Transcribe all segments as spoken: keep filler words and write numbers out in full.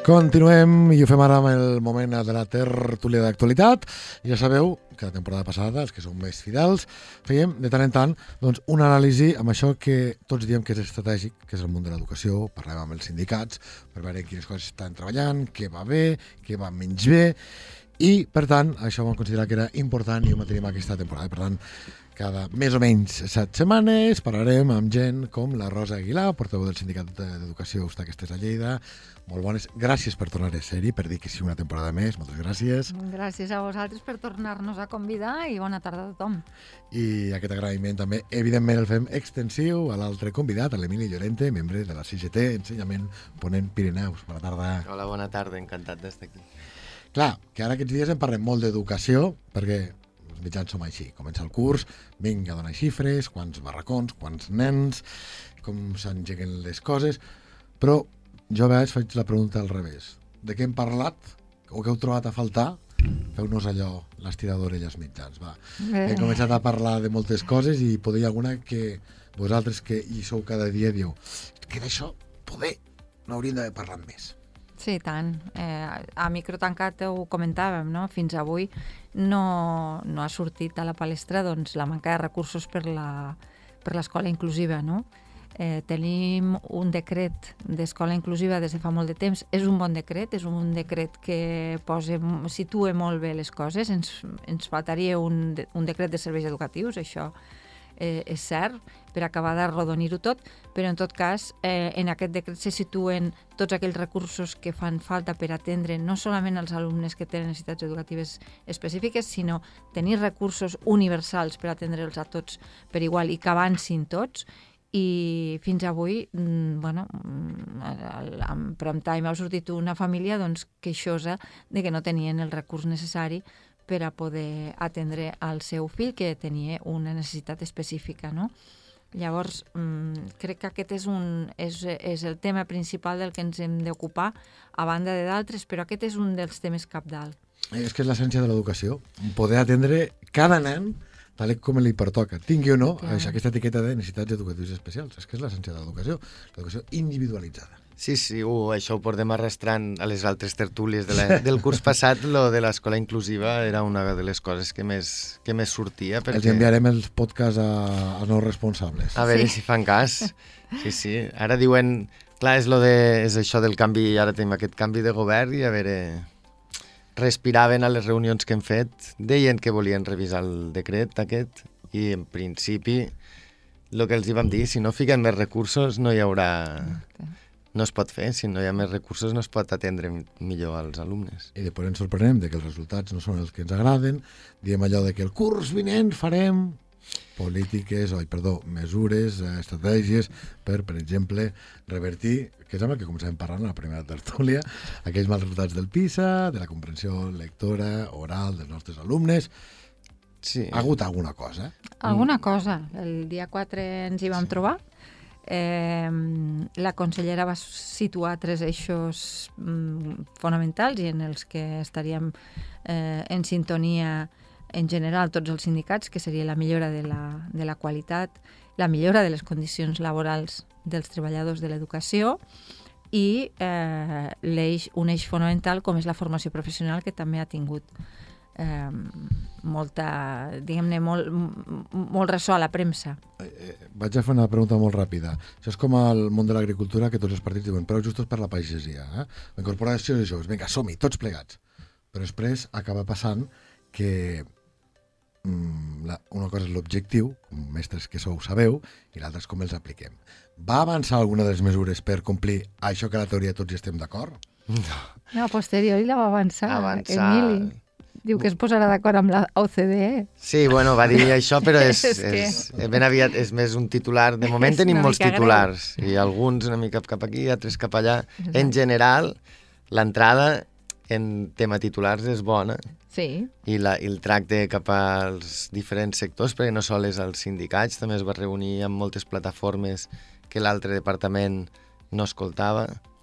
Continuem i ho fem ara amb el moment de la tertúlia d'actualitat. Ja sabeu que la temporada passada, els que són més fidels, fèiem de tant en tant doncs, una anàlisi amb això que tots diem que és estratègic, que és el món de l'educació. Parlem amb els sindicats per veure quines coses estan treballant, què va bé, què va menys bé, i per tant això vam considerar que era important i ho mantenim aquesta temporada. Per tant, cada més o menys set setmanes parlarem amb gent com la Rosa Aguilar, portaveu del Sindicat d'Educació Eustaquistes a Lleida. Molt bones. Gràcies per tornar a ser-hi, per dir que sí una temporada més. Moltes gràcies. Gràcies a vosaltres per tornar-nos a convidar i bona tarda a tothom. I aquest agraïment també, evidentment, el fem extensiu a l'altre convidat, a l'Emili Llorente, membre de la C G T, Ensenyament Ponent Pirineus. Bona tarda. Hola, bona tarda, encantat d'estar aquí. Clar, que ara aquests dies en parlem molt d'educació, perquè els mitjans som així. Comença el curs, vinga a donar xifres, quants barracons, quants nens, com s'engeguen les coses, però jo a vegades faig la pregunta al revés. De què hem parlat o què heu trobat a faltar? Feu-nos allò, l'estirar d'orelles mitjans, va. Eh. He començat a parlar de moltes coses i poder hi ha alguna que vosaltres que hi sou cada dia dieu que d'això poder n'hauríem d'haver parlat més. Sí, tant. Eh, a micro tancat ho comentàvem, no? Fins avui no, no ha sortit a la palestra doncs, la manca de recursos per la, per l'escola inclusiva, no? Eh, tenim un decret d'escola inclusiva des de fa molt de temps. És un bon decret, és un decret que posa, situa molt bé les coses. Ens, ens faltaria un, un decret de serveis educatius, això eh, és cert, per acabar d'arrodonir-ho tot, però en tot cas eh, en aquest decret se situen tots aquells recursos que fan falta per atendre no solament els alumnes que tenen necessitats educatives específiques, sinó tenir recursos universals per atendre'ls a tots per igual i que avancin tots. I fins avui, bueno, en prime time ha sortit una família doncs, queixosa de que no tenien el recurs necessari per a poder atendre al seu fill que tenia una necessitat específica, no? Llavors, crec que aquest és, un, és, és el tema principal del que ens hem d'ocupar, a banda de d'altres, però aquest és un dels temes cabdal. És que és l'essència de l'educació, poder atendre cada nen tal com li pertoca, tingui o no Clar. aquesta etiqueta de necessitats educatives especials. És que és l'essència de l'educació, l'educació individualitzada. Sí, sí, uh, això ho portem arrastrant a les altres tertúlies de la, del curs passat. Lo de l'escola inclusiva era una de les coses que més, que més sortia. Perquè... Els enviarem els podcasts a, a nous responsables. A veure sí. si fan cas. Sí, sí. Ara diuen, clar, és, lo de, és això del canvi, ara tenim aquest canvi de govern i a veure... Respiraven a les reunions que hem fet, deien que volien revisar el decret aquest i en principi el que els hi vam dir, si no fiquen més recursos no hi haurà... Okay. No es pot fer, si no hi ha més recursos no es pot atendre millor als alumnes. I després ens sorprenem de que els resultats no són els que ens agraden, diem allò de que el curs vinent farem polítiques, oi, perdó, mesures, estratègies per, per exemple, revertir, que és amb el que començàvem parlant a la primera tertúlia, aquells mals resultats del PISA, de la comprensió lectora, oral dels nostres alumnes. Sí. Ha hagut alguna cosa? Alguna cosa. El dia quatre ens hi vam sí. trobar. Eh, la consellera va situar tres eixos mm, fonamentals i en els que estaríem eh, en sintonia en general tots els sindicats, que seria la millora de la, de la qualitat, la millora de les condicions laborals dels treballadors de l'educació i eh, l'eix, un eix fonamental com és la formació professional, que també ha tingut eh, molta, diguem-ne, molt, molt ressò a la premsa. Eh, eh, vaig a fer una pregunta molt ràpida. Això és com al món de l'agricultura, que tots els partits diuen però justos per la pagesia. Eh? La incorporació de joves, vinga, som-hi, tots plegats. Però després acaba passant que La, una cosa és l'objectiu, com mestres que sou sabeu, i l'altra és com els apliquem. Va avançar alguna de les mesures per complir això que a la teoria tots hi estem d'acord? No. No, a posteriori la va avançar, avançar... Emili. Diu que es posarà d'acord amb la O C D E. Sí, bueno, va dir això, però és, és, és, que... ben aviat és més un titular. De moment és tenim molts titulars, greu. I alguns una mica cap aquí, altres cap allà. Exacte. En general, l'entrada en tema titulars és bona. Sí. I, la, i el tracte cap als diferents sectors, perquè no sols als sindicats, també es va reunir amb moltes plataformes que l'altre departament no escoltava,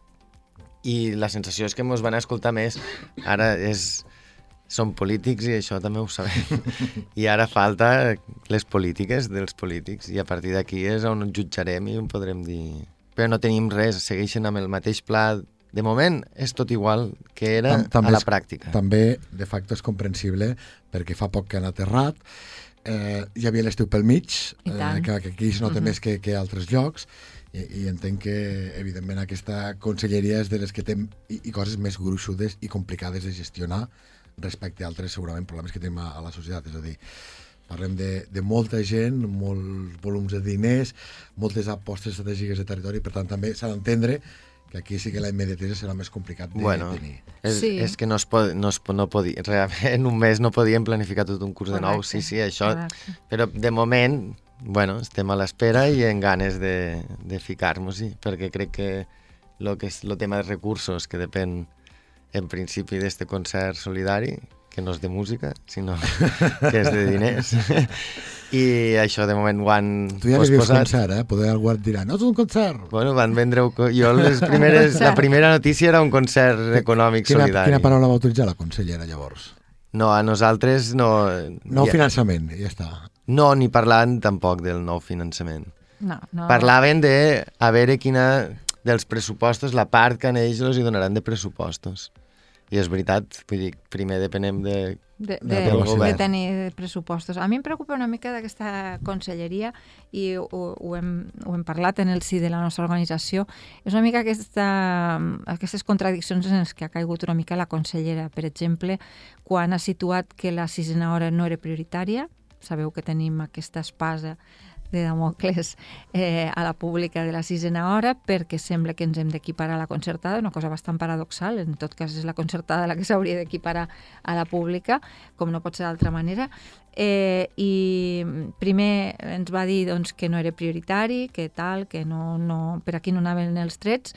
i la sensació és que ens van escoltar més. Ara és, són polítics i això també ho sabem, i ara falta les polítiques dels polítics, i a partir d'aquí és on jutjarem i on podrem dir... Però no tenim res, segueixen amb el mateix pla de moment és tot igual que era Tam- també a la és- pràctica. També, de facto, és comprensible, perquè fa poc que han aterrat, eh, hi havia l'estiu pel mig, I eh, tant. que, que aquí es nota Mhm. més que, que a altres llocs, i, i entenc que, evidentment, aquesta conselleria és de les que té i, i coses més gruixudes i complicades de gestionar respecte a altres, segurament, problemes que tenim a, a la societat. És a dir, parlem de, de molta gent, molts volums de diners, moltes apostes estratègiques de territori, per tant, també s'ha d'entendre que aquí sí que la immediatesa serà més complicat de Bueno, tenir. és, Sí. és que no es pot, no es, pot- no podi, realment, en un mes no podíem planificar tot un curs de nou, Correcte, sí, sí, això, correcte. però de moment, bueno, estem a l'espera i en ganes de, de ficar-nos-hi, perquè crec que el que és el tema de recursos, que depèn en principi d'este concert solidari, que no és de música, sinó que és de diners, i això de moment ho han Tu ja li dius posposat. concert, eh? Poder algú et dirà, no és un concert. Bueno, van vendre... Jo les primeres, la primera notícia era un concert econòmic Quina, solidari. quina paraula va utilitzar la consellera, llavors? No, a nosaltres no... Nou ja- finançament, i ja està. No, ni parlaven tampoc del nou finançament. No, no. Parlaven de a veure quina dels pressupostos, la part que a ells els hi donaran de pressupostos. I és veritat, vull dir, primer depenem de... de, de de, del de govern. tenir pressupostos. A mi em preocupa una mica d'aquesta conselleria i ho, ho, hem, ho hem parlat en el si de la nostra organització. És una mica aquesta, aquestes contradiccions en les que ha caigut una mica la consellera. Per exemple, quan ha situat que la sisena hora no era prioritària, sabeu que tenim aquesta espasa de Damocles eh, a la pública de la sisena hora perquè sembla que ens hem d'equiparar a la concertada, una cosa bastant paradoxal, en tot cas és la concertada la que s'hauria d'equiparar a la pública, com no pot ser d'altra manera. Eh, I primer ens va dir doncs, que no era prioritari, que tal, que no, no, per aquí no anaven els trets,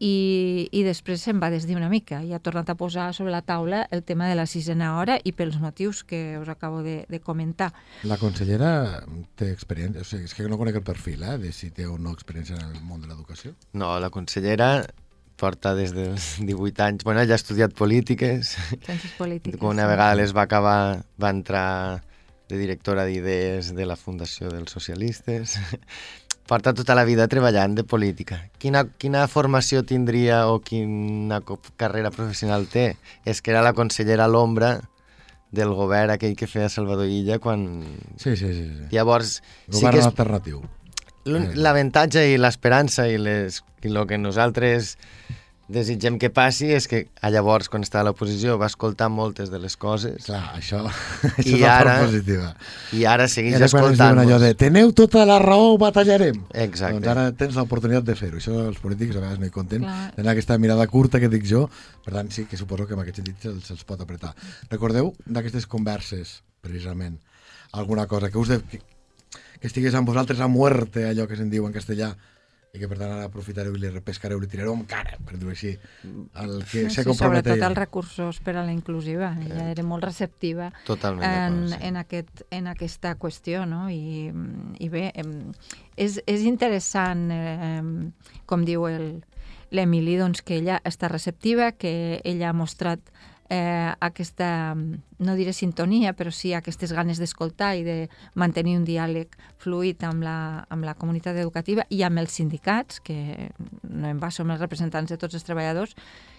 i, i després se'n va desdir una mica i ha tornat a posar sobre la taula el tema de la sisena hora i pels motius que us acabo de, de comentar. La consellera té experiència, o sigui, és que no conec el perfil, eh, de si té o no experiència en el món de l'educació. No, la consellera porta des dels divuit anys... Bueno, ella ha estudiat polítiques. Ciències polítiques. Una vegada les va acabar, va entrar de directora d'idees de la Fundació dels Socialistes. Porta tota la vida treballant de política. Quina, quina formació tindria o quina co- carrera professional té? És que era la consellera a l'ombra del govern aquell que feia Salvador Illa quan... Sí, sí, sí. sí. Llavors, sí Govern que és alternatiu. l'un- l'avantatge i l'esperança i, les, i el que nosaltres desitgem que passi és que a llavors, quan estava a l'oposició, va escoltar moltes de les coses Clar, això, això I és la ara- part positiva. i ara segueix Era quan ens diuen allò escoltant-nos. de teneu tota la raó, batallarem. Exacte. Doncs ara tens l'oportunitat de fer-ho. Això els polítics a vegades no hi compten. Clar. Tenen aquesta mirada curta que dic jo, per tant sí que suposo que en aquest sentit se'ls, se'ls pot apretar. Recordeu d'aquestes converses, precisament, alguna cosa que us de, que, que estigués amb vosaltres a muerte, allò que se'n diu en castellà, i que per tant ara aprofitareu i li repescareu, li tirareu amb cara, per dir-ho així, el que Sí, se sí, compromet sobretot ella. els recursos per a la inclusiva. Ella era molt receptiva Totalment en, d'acord, sí. en, aquest, en aquesta qüestió, no? I, i bé, em, és, és interessant, eh, com diu el- l'Emili, doncs, que ella està receptiva, que ella ha mostrat eh, aquesta, no diré sintonia, però sí aquestes ganes d'escoltar i de mantenir un diàleg fluid amb la, amb la comunitat educativa i amb els sindicats, que no en va, som els representants de tots els treballadors,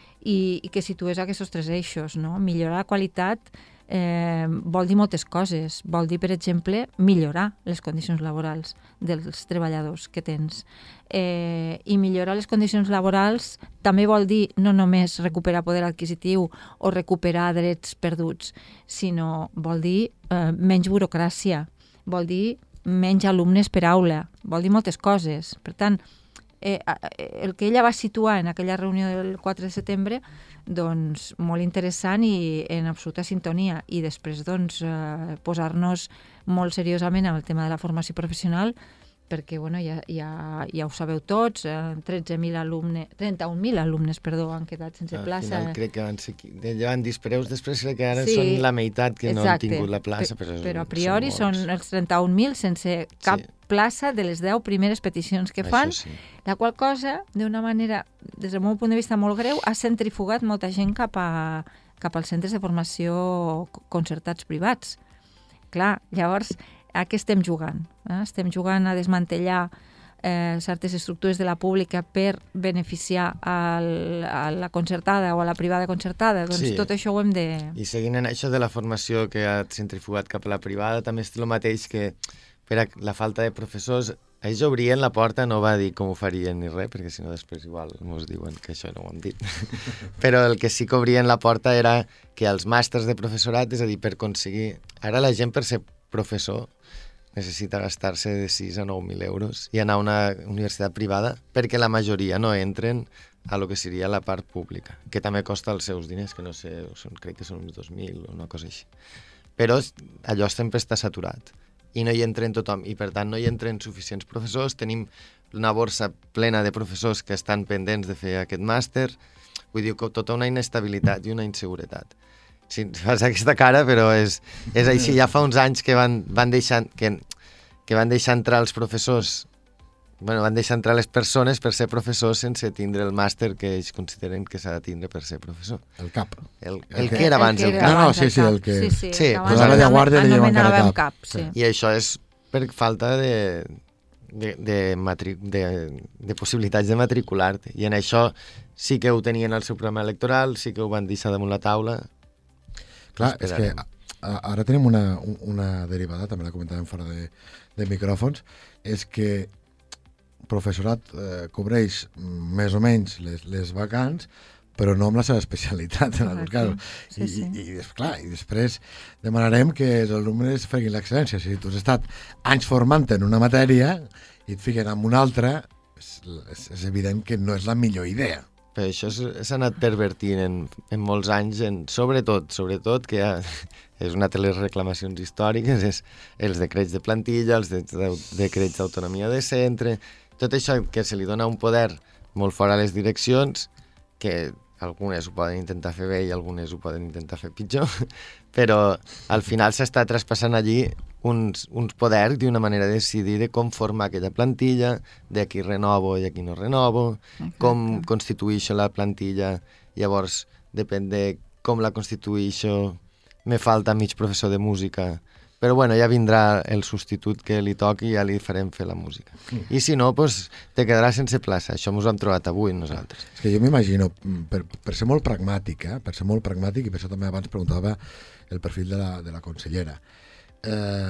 i, i que situés aquests tres eixos, no? Millorar la qualitat eh, vol dir moltes coses. Vol dir, per exemple, millorar les condicions laborals dels treballadors que tens. Eh, I millorar les condicions laborals també vol dir no només recuperar poder adquisitiu o recuperar drets perduts, sinó vol dir eh, menys burocràcia, vol dir menys alumnes per aula, vol dir moltes coses. Per tant, eh, el que ella va situar en aquella reunió del quatre de setembre, doncs molt interessant i en absoluta sintonia. I després doncs, eh, posar-nos molt seriosament amb el tema de la formació professional, perquè bueno, ja, ja, ja ho sabeu tots, eh, tretze mil alumnes, trenta-un mil alumnes perdó, han quedat sense Al plaça. final crec que van ser... qui- Allò van dispareus, després crec que ara Sí, són la meitat que no han exacte. tingut la plaça. Pe- Però, però a priori són, molts. els trenta-un mil sense cap Sí. plaça de les deu primeres peticions que fan, Això sí. la qual cosa, d'una manera, des del meu punt de vista molt greu, ha centrifugat molta gent cap, a, cap als centres de formació concertats privats. Clar, llavors, a què estem jugant? Eh? Estem jugant a desmantellar eh, certes estructures de la pública per beneficiar al, a la concertada o a la privada concertada, doncs Sí. tot això ho hem de... I seguint en això de la formació que ha centrifugat cap a la privada, també és el mateix que per a la falta de professors, ells obrien la porta, no va dir com ho farien ni res, perquè si no després igual ens diuen que això no ho hem dit. Però el que sí que obrien la porta era que els màsters de professorat, és a dir, per aconseguir... Ara la gent per ser professor necessita gastar-se de sis a nou mil euros i anar a una universitat privada perquè la majoria no entren a lo que seria la part pública, que també costa els seus diners, que no sé, són, crec que són uns dos mil o una cosa així. Però allò sempre està saturat i no hi entren tothom, i per tant no hi entren suficients professors. Tenim una borsa plena de professors que estan pendents de fer aquest màster, vull dir, tota una inestabilitat i una inseguretat. Sí, fas aquesta cara, però és, és així. Ja fa uns anys que van, van, deixar, que, que van deixar entrar els professors, bueno, van deixar entrar les persones per ser professors sense tindre el màster que ells consideren que s'ha de tindre per ser professor. El cap. El, el que era abans el, el que cap. No, no, sí, sí, el que- Sí, sí, Sí, que pues abans ara de guàrdia li lleven encara anomenàvem cap. cap. Sí. I això és per falta de, de, de, matri, de, de possibilitats de matricular-te. I en això sí que ho tenien al seu programa electoral, sí que ho van deixar damunt la taula. Clar, és que Esperarem. a- ara tenim una, una derivada, també la comentàvem fora de, de micròfons, és que professorat eh, cobreix més o menys les, les vacants, però no amb la seva especialitat, en alguns Correcte. casos. Sí, I, sí. i, i, des- clar, I després demanarem que els alumnes facin l'excel·lència. Si tu has estat anys formant en una matèria i et fiquen en una altra, és, és, és evident que no és la millor idea. Però això s- s'ha anat pervertint en, en molts anys, en, sobretot, sobretot, que ha, és una de les reclamacions històriques, és els decrets de plantilla, els de, de, decrets d'autonomia de centre, tot això que se li dona un poder molt fort a les direccions, que algunes ho poden intentar fer bé i algunes ho poden intentar fer pitjor, però al final s'està traspassant allí uns, uns poders d'una manera de decidir de com formar aquella plantilla, de qui renovo i a qui no renovo, com constituïixo la plantilla, llavors depèn de com la constituïixo, me falta mig professor de música, però bueno, ja vindrà el substitut que li toqui i ja li farem fer la música. I si no, doncs te quedaràs sense plaça. Això ens ho hem trobat avui nosaltres. És que jo m'imagino, per, per ser molt pragmàtic, eh? per ser molt pragmàtic, i per això també abans preguntava el perfil de la, de la consellera. Eh,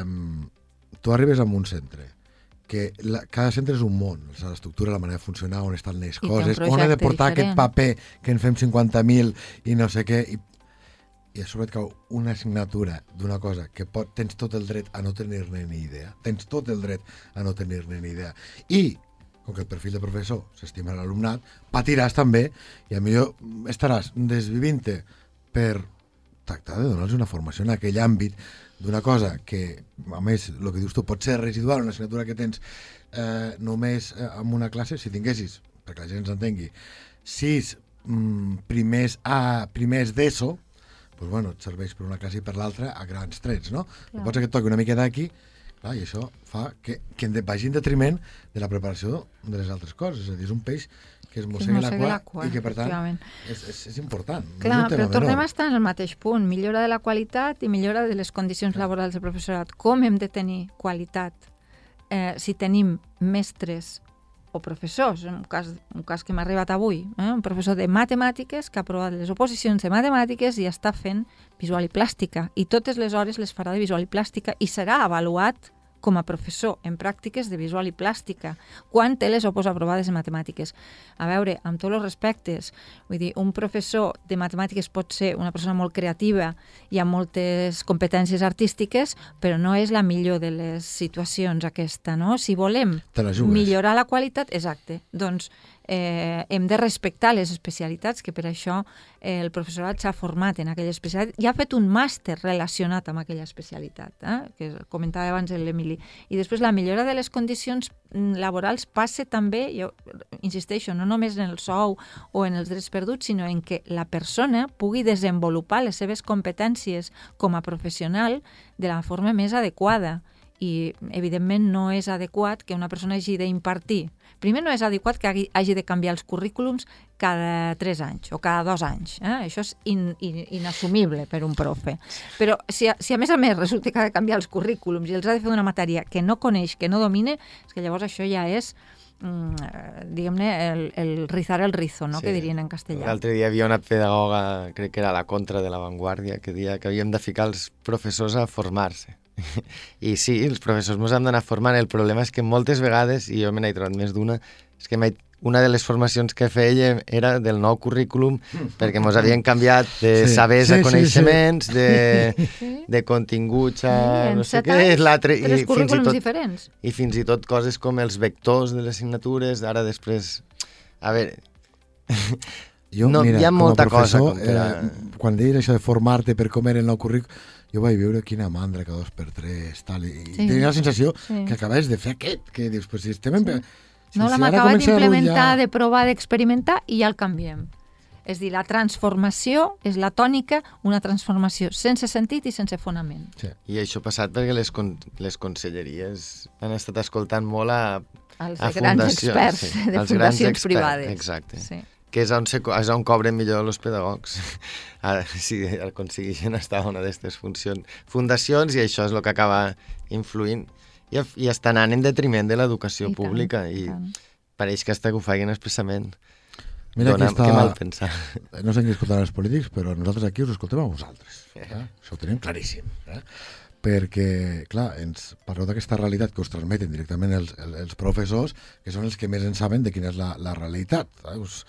tu arribes a un centre, que la, cada centre és un món, l'estructura, la manera de funcionar, on estan les I té un coses, on he de projecte portar diferent. aquest paper que en fem cinquanta mil i no sé què, i, i a sobre et cau una assignatura d'una cosa que pot, tens tot el dret a no tenir-ne ni idea, tens tot el dret a no tenir-ne ni idea, i com que el perfil de professor s'estima l'alumnat, patiràs també i a millor estaràs desvivint-te per tractar de donar-los una formació en aquell àmbit d'una cosa que, a més, el que dius tu, pot ser residual, una assignatura que tens eh, només eh, en una classe, si tinguessis, perquè la gent ens entengui, sis mm, primers A, primers d'ESO, doncs, bueno, et serveix per una classe i per l'altra a grans trets, no? Clar. Pot ser que et toqui una mica d'aquí, clar, i això fa que, que en de- vagi en detriment de la preparació de les altres coses, és a dir, és un peix que es mossegui la, mossegui cua, la cua, i que, per tant, efectivament. és, és, és important. no Clar, és un tema però tornem menor. a estar en el mateix punt, millora de la qualitat i millora de les condicions laborals del professorat. Com hem de tenir qualitat eh, si tenim mestres o professors, en un cas, un cas que m'ha arribat avui, eh, un professor de matemàtiques que ha aprovat les oposicions de matemàtiques i està fent visual i plàstica, i totes les hores les farà de visual i plàstica i serà avaluat com a professor en pràctiques de visual i plàstica, quan té les opos aprovades en matemàtiques. A veure, amb tots els respectes, vull dir, un professor de matemàtiques pot ser una persona molt creativa i amb moltes competències artístiques, però no és la millor de les situacions aquesta, no? Si volem Te la jugues. millorar la qualitat, exacte, doncs eh, hem de respectar les especialitats, que per això eh, el professorat s'ha format en aquella especialitat i ha fet un màster relacionat amb aquella especialitat, eh, que comentava abans l'Emili. I després la millora de les condicions mm, laborals passa també, jo insisteixo, no només en el sou o en els drets perduts, sinó en que la persona pugui desenvolupar les seves competències com a professional de la forma més adequada. I, evidentment, no és adequat que una persona hagi d'impartir. Primer, no és adequat que hagi, hagi de canviar els currículums cada tres anys o cada dos anys. Eh? Això és in, in, inassumible per un profe. Però si a, si a més a més resulta que ha de canviar els currículums i els ha de fer una matèria que no coneix, que no domine, és que llavors això ja és mm, diguem-ne, el, el rizar el rizo, no? Sí. Que dirien en castellà. L'altre dia hi havia una pedagoga, crec que era la contra de La Vanguardia, que deia que havíem de ficar els professors a formar-se. I sí, els professors ens hem d'anar formant. El problema és que moltes vegades, i jo me n'he trobat més d'una, és que una de les formacions que feia era del nou currículum, perquè ens havien canviat de Sí, sabers sí, a coneixements, sí, de, Sí. de continguts a Sí, en no sé set què, anys, l'altre, tres i fins i currículums tot diferents. i fins i tot coses com els vectors de les assignatures, ara després... A veure, Jo, no, mira, hi ha com a molta professor, cosa contra... eh, quan deies això de formar-te per com era el nou currículum, jo vaig veure quina mandra que dos per tres, tal, i Sí. sí. tenia la sensació Sí. que acabaves de fer aquest, que dius, però si estem en... Sí. Si, No si l'hem ara acabat comença a d'implementar, rotllar- de provar, d'experimentar i ja el canviem. És dir, la transformació és la tònica, una transformació sense sentit i sense fonament. Sí. I això ha passat perquè les, con les conselleries han estat escoltant molt a, Els a grans fundacions, experts sí, de els grans fundacions experts, privades. Exacte. Sí. Que és on, se, és on cobren millor els pedagogs. Ara, si aconsegueixen estar a una d'aquestes fundacions, i això és el que acaba influint. I, i està anant en detriment de l'educació I tant, pública, i i tant. pareix que està que ho facin expressament. Mira, Dona, aquí està... que mal pensar. No sé qui escoltaran els polítics, però nosaltres aquí us escoltem a vosaltres. Eh? Això ho tenim claríssim. Eh? Perquè, clar, ens parleu d'aquesta realitat que us transmeten directament els, els, els professors, que són els que més en saben de quina és la, la realitat. Eh? Us...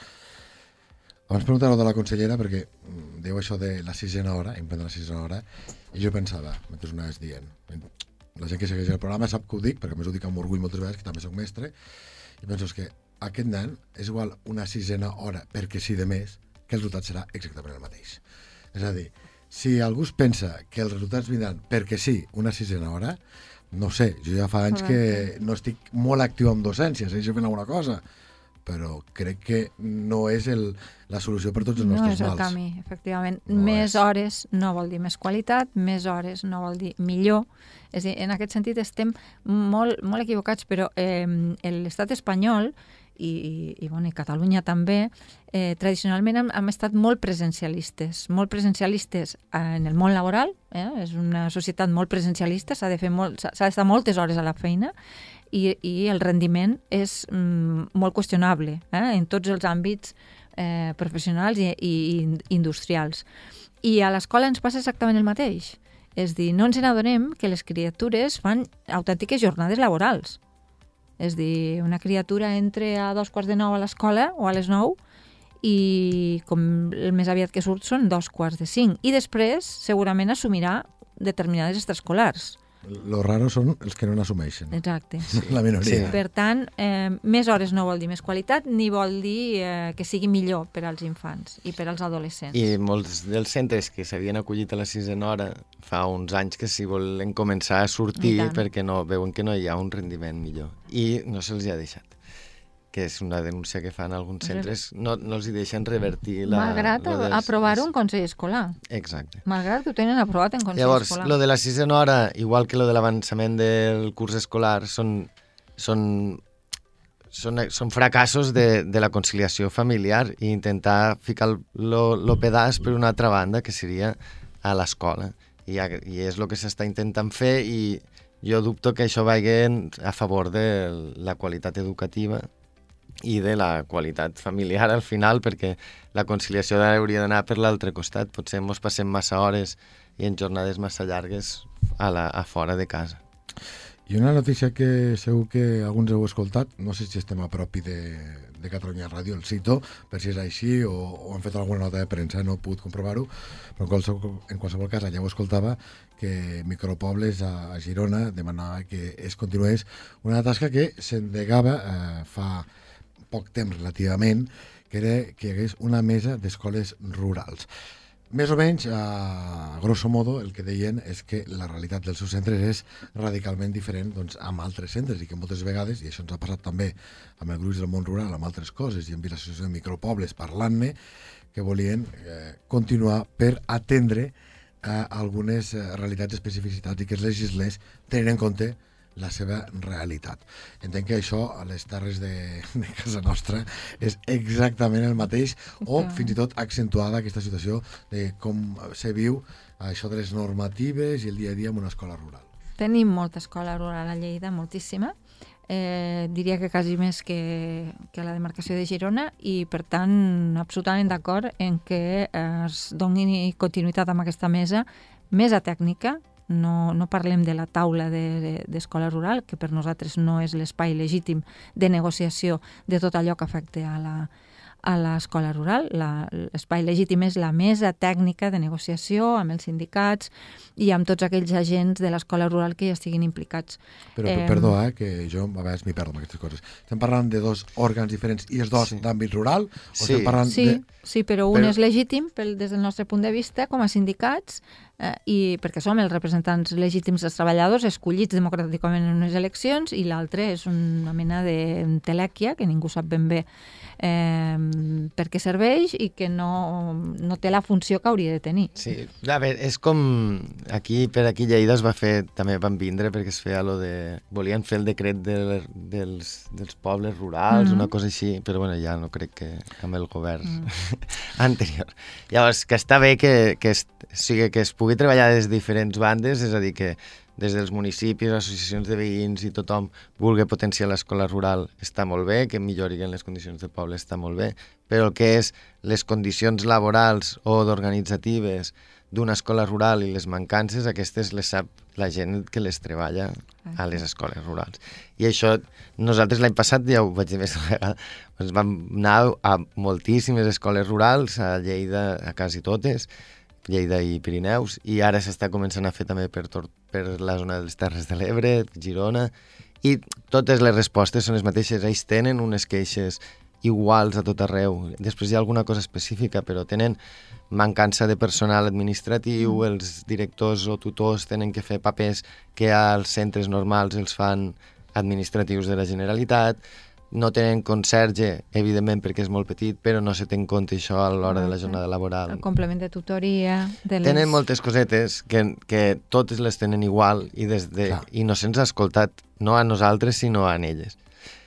Abans preguntar-ho de la consellera, perquè mm, diu això de la sisena hora, implementar la sisena hora, i jo pensava, mentre una vegada dient, la gent que segueix el programa sap que ho dic, perquè a més ho dic amb orgull moltes vegades, que també soc mestre, i penso que aquest nen és igual una sisena hora, perquè sí de més, que el resultat serà exactament el mateix. És a dir, si algú es pensa que els resultats vindran perquè sí, una sisena hora, no sé, jo ja fa anys que no estic molt actiu en docència, segueixo fent alguna cosa, però crec que no és el, la solució per tots els No nostres és el mals. camí, efectivament. No més és. hores no vol dir més qualitat, més hores no vol dir millor. És a dir, en aquest sentit estem molt, molt equivocats, però eh, l'estat espanyol i, i, i, bueno, i Catalunya també, eh, tradicionalment hem, hem estat molt presencialistes, molt presencialistes en el món laboral, eh? És una societat molt presencialista, s'ha de fer molt, s'ha d'estar moltes hores a la feina, i, i el rendiment és mm, molt qüestionable eh? En tots els àmbits eh, professionals i, i industrials. I a l'escola ens passa exactament el mateix. És dir, no ens n'adonem que les criatures fan autèntiques jornades laborals. És dir, una criatura entra a dos quarts de nou a l'escola o a les nou i com el més aviat que surt són dos quarts de cinc. I després segurament assumirà determinades extraescolars. Lo raro són els que no n'assumeixen. Exacte. La minoria. Sí. Per tant, eh, més hores no vol dir més qualitat, ni vol dir eh, que sigui millor per als infants i per als adolescents. I molts dels centres que s'havien acollit a la sisena hora fa uns anys que s'hi volen començar a sortir perquè no veuen que no hi ha un rendiment millor. I no se'ls ha deixat, que és una denúncia que fan alguns centres, no, no els hi deixen revertir la... Malgrat lo dels- aprovar-ho en Consell Escolar. Exacte. Malgrat que ho tenen aprovat en Consell Llavors, Escolar. lo de la sisena hora, igual que lo de l'avançament del curs escolar, són, són, són, són fracassos de, de la conciliació familiar i intentar ficar lo, lo pedaç per una altra banda, que seria a l'escola. I, I és el que s'està intentant fer, i jo dubto que això vagi a favor de la qualitat educativa i de la qualitat familiar al final, perquè la conciliació hauria d'anar per l'altre costat. Potser ens passem massa hores i en jornades massa llargues a, la, a fora de casa. I una notícia que segur que alguns heu escoltat, no sé si estem a propi de, de Catalunya Ràdio, el cito, per si és així, o, o han fet alguna nota de premsa, no he pogut comprovar-ho, però en qualsevol, en qualsevol cas allà ho escoltava, que Micropobles a, a Girona demanava que es continués una tasca que s'endegava eh, fa poc temps relativament, que era que hi hagués una mesa d'escoles rurals. Més o menys, a grosso modo, el que deien és que la realitat dels seus centres és radicalment diferent doncs, amb altres centres, i que moltes vegades, i això ens ha passat també amb el gruix del món rural, amb altres coses, i amb l'associació de micropobles parlant-ne, que volien eh, continuar per atendre eh, algunes eh, realitats, especificitats, i que es legislés tenint en compte la seva realitat. Entenc que això a les terres de, de casa nostra és exactament el mateix, o fins i tot accentuada aquesta situació de com se viu això de les normatives i el dia a dia en una escola rural. Tenim molta escola rural a Lleida, moltíssima. eh, diria que quasi més que, que la demarcació de Girona, i per tant absolutament d'acord en que eh, es doni continuïtat amb aquesta mesa, mesa tècnica. No, no parlem de la taula d'escola de, rural, que per nosaltres no és l'espai legítim de negociació de tot allò que afecta a la a l'escola rural. L'espai legítim és la mesa tècnica de negociació amb els sindicats i amb tots aquells agents de l'escola rural que hi estiguin implicats. Però, eh... perdó, eh, que jo a vegades m'hi perdo amb aquestes coses. Estem parlant de dos òrgans diferents i els dos sí. d'àmbit rural? O sí. estem parlant sí, de... sí, però un però... és legítim pel, des del nostre punt de vista com a sindicats, eh, i perquè som els representants legítims dels treballadors escollits democràticament en unes eleccions, i l'altre és una mena de telèquia que ningú sap ben bé eh, per què serveix i que no, no té la funció que hauria de tenir. Sí, a veure, és com aquí, per aquí Lleida es va fer, també van vindre perquè es feia lo de... volien fer el decret de, dels, dels pobles rurals, mm-hmm. una cosa així, però bueno, ja no crec que amb el govern mm. anterior. Llavors, que està bé que, que, es, sigui, que es pugui treballar des de diferents bandes, és a dir, que des dels municipis, associacions de veïns i tothom vulgui potenciar l'escola rural està molt bé, que millorien les condicions del poble està molt bé, però el que és les condicions laborals o d'organitzatives d'una escola rural i les mancances, aquestes les sap la gent que les treballa a les escoles rurals. I això, nosaltres l'any passat, ja ho vaig dir més vegada, ens vam anar a moltíssimes escoles rurals, a Lleida, a quasi totes, Lleida i Pirineus, i ara s'està començant a fer també per, per la zona de les Terres de l'Ebre, Girona, i totes les respostes són les mateixes. Ells tenen unes queixes iguals a tot arreu. Després hi ha alguna cosa específica, però tenen mancança de personal administratiu, els directors o tutors tenen que fer papers que als centres normals els fan administratius de la Generalitat, no tenen conserge, evidentment, perquè és molt petit, però no se té en compte això a l'hora de la jornada laboral. El complement de tutoria... De les... Tenen moltes cosetes que, que totes les tenen igual i, des de, i no se'ns ha escoltat, no a nosaltres, sinó a elles.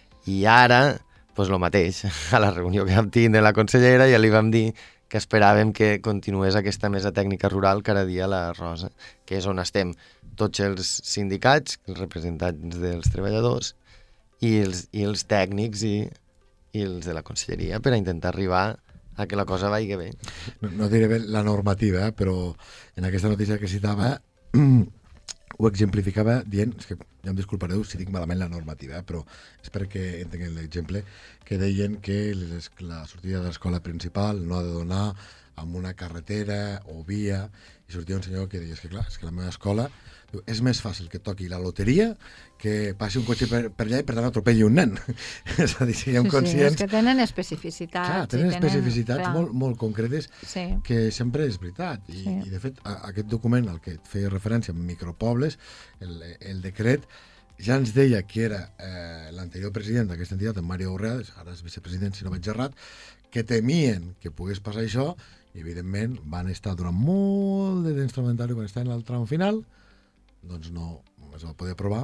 I ara, doncs el mateix, a la reunió que vam tindre la consellera ja li vam dir que esperàvem que continués aquesta mesa tècnica rural cada dia a la Rosa, que és on estem tots els sindicats, els representants dels treballadors, i els, i els tècnics i, i els de la conselleria per a intentar arribar a que la cosa vagi bé. No, no diré bé la normativa, eh, però en aquesta notícia que citava ho exemplificava dient, és que ja em disculpareu si dic malament la normativa, eh, però és perquè entenguem l'exemple, que deien que les, la sortida de l'escola principal no ha de donar amb una carretera o via, i sortia un senyor que deia, és que clar, és que la meva escola és més fàcil que toqui la loteria que passi un cotxe per, per allà i per tant atropelli un nen. És a dir, siguem sí, conscients... Sí, és que tenen especificitats. Clar, tenen, tenen especificitats clar. molt, molt concretes sí. que sempre és veritat. I, sí. i de fet, a, aquest document al que et feia referència amb micropobles, el, el decret, ja ens deia que era eh, l'anterior president d'aquesta entitat, en Mario Urrea, ara és vicepresident, si no vaig errat, que temien que pogués passar això, i evidentment van estar durant molt de temps parlamentari, quan estan en el tram final, doncs no es va poder aprovar,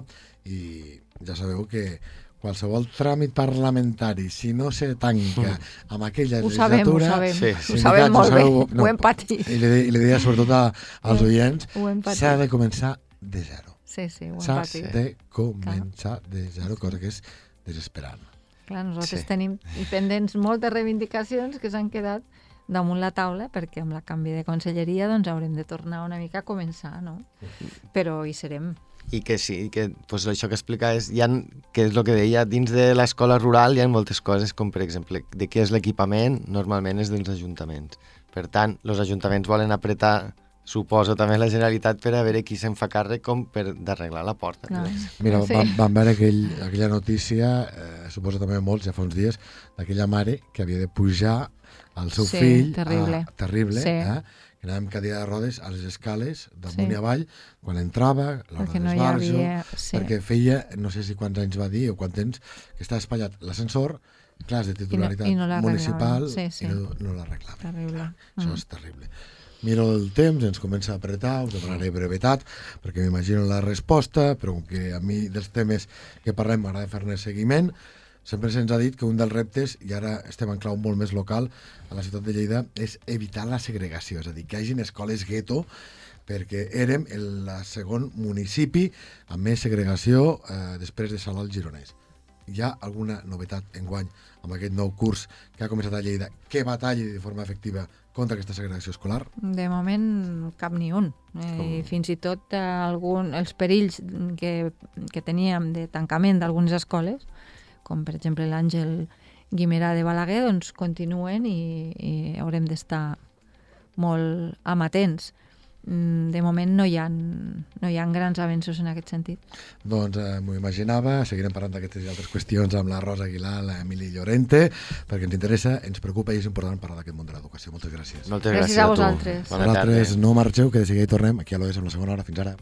i ja sabeu que qualsevol tràmit parlamentari, si no se tanca amb aquella ho legislatura... Ho sabem, ho sabem, sí, sí. Ho sabem molt bé, ho, no, ho hem patit. I li, i li deia sobretot a, als oients, s'ha de començar de zero. Sí, sí, ho hem s'ha patit. de començar de zero, cosa que és desesperant. Clar, nosaltres sí. tenim pendents moltes reivindicacions que s'han quedat damunt la taula, perquè amb la canvi de conselleria doncs haurem de tornar una mica a començar, no? Però hi serem. I que sí, que pues, això que explicaves, hi ha, que és el que deia, dins de l'escola rural hi ha moltes coses, com per exemple, de què és l'equipament, normalment és dels ajuntaments. Per tant, els ajuntaments volen apretar, suposo, també la Generalitat per a veure qui se'n fa càrrec com per d'arreglar la porta. No. Mira, sí. vam, vam veure aquell, aquella notícia, eh, suposo també molts, ja fa uns dies, d'aquella mare que havia de pujar al seu sí, fill, terrible, a, terrible sí. eh? que anava amb cadira de rodes a les escales d'amunt sí. i avall, quan entrava, l'hora de l'esbarjo, no havia... sí. perquè feia, no sé si quants anys va dir o quants temps, que estava espatllat l'ascensor, clar, de titularitat I no, i no municipal, sí, sí. i no, no l'arreglava. Terrible. Això mm. és terrible. Miro el temps, ens comença a apretar, us demanaré brevetat, perquè m'imagino la resposta, però com que a mi dels temes que parlem m'agrada fer-ne seguiment, sempre se'ns ha dit que un dels reptes, i ara estem en clau molt més local, a la ciutat de Lleida, és evitar la segregació, és a dir, que hi hagin escoles gueto, perquè érem el segon municipi amb més segregació eh, després de Salou al Gironès. hi ha alguna novetat enguany amb aquest nou curs que ha començat a Lleida que batalli de forma efectiva contra aquesta segregació escolar? De moment cap ni un. Eh, fins i tot eh, algun, els perills que, que teníem de tancament d'algunes escoles, com per exemple l'Àngel Guimerà de Balaguer, doncs continuen i, i haurem d'estar molt amatents. De moment no hi ha, no hi ha grans avenços en aquest sentit. Doncs eh, m'ho imaginava, seguirem parlant d'aquestes i altres qüestions amb la Rosa Aguilar, l'Emili Llorente, perquè ens interessa, ens preocupa i és important parlar d'aquest món de l'educació. Moltes gràcies. Moltes gràcies, gràcies a a vosaltres. Bona vosaltres tarda. no marxeu, que de seguida hi tornem aquí a l'O E S amb la segona hora. Fins ara.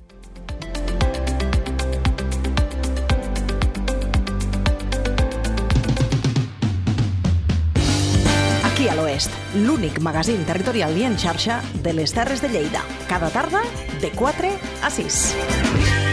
Aquí a l'Oest, l'únic magazín territorial i en xarxa de les Terres de Lleida. Cada tarda, de quatre a sis.